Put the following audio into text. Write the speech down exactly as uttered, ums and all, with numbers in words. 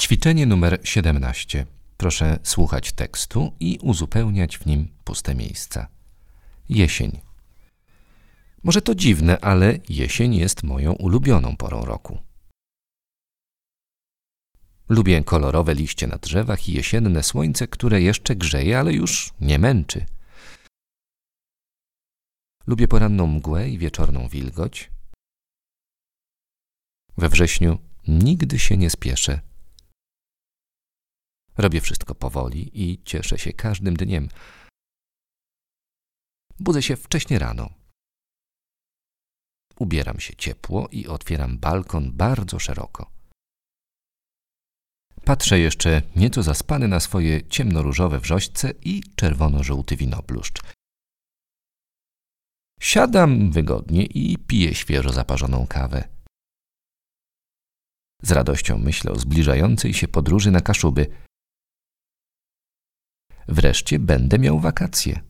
Ćwiczenie numer siedemnaście. Proszę słuchać tekstu i uzupełniać w nim puste miejsca. Jesień. Może to dziwne, ale jesień jest moją ulubioną porą roku. Lubię kolorowe liście na drzewach i jesienne słońce, które jeszcze grzeje, ale już nie męczy. Lubię poranną mgłę i wieczorną wilgoć. We wrześniu nigdy się nie spieszę. Robię wszystko powoli i cieszę się każdym dniem. Budzę się wcześnie rano. Ubieram się ciepło i otwieram balkon bardzo szeroko. Patrzę jeszcze nieco zaspany na swoje ciemnoróżowe wrzośce i czerwono-żółty winobluszcz. Siadam wygodnie i piję świeżo zaparzoną kawę. Z radością myślę o zbliżającej się podróży na Kaszuby. Wreszcie będę miał wakacje.